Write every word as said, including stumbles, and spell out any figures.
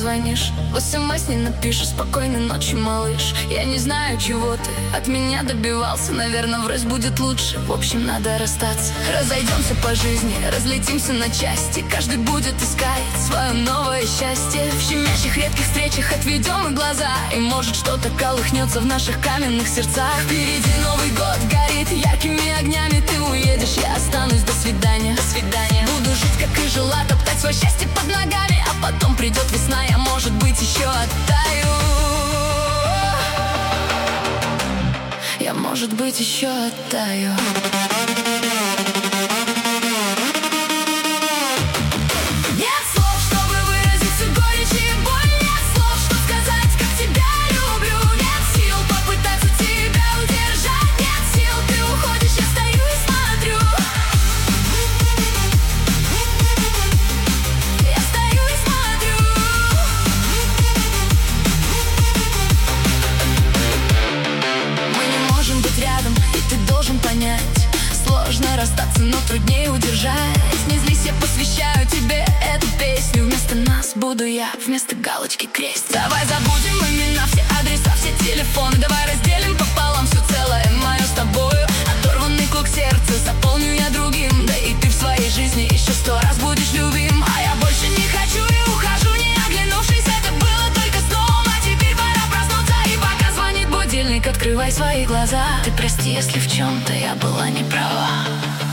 позвонишь, в смс не напишешь: спокойной ночи, малыш. Я не знаю, чего ты от меня добивался, наверное, врозь будет лучше. В общем, надо расстаться. Разойдемся по жизни, разлетимся на части. Каждый будет искать свое новое счастье. В щемящих редких встречах отведем мы глаза, и может что-то колыхнется в наших каменных сердцах. Впереди Новый год горит яркими огнями. Ты уедешь, я останусь, до свидания. До свидания. Буду жить, как и жила, топтать свое счастье под ногами. А потом придет весна, я, может быть, еще оттаю. Я, может быть, еще оттаю. Сложно расстаться, но труднее удержать. Не злись, я посвящаю тебе эту песню. Вместо нас буду я, вместо галочки крест. Давай забудем имена, все адреса, все телефоны. Давай разделим пополам все целое мое с тобою. Оторванный клок сердца заполню я другим. Да и ты в своей жизни еще сто раз будешь любим. А я больше не хочу и ухожу, не оглянувшись. Это было только сном, а теперь пора проснуться. И пока звонит будильник, открывай свои глаза. Ты прости, если в чем-то я была не права.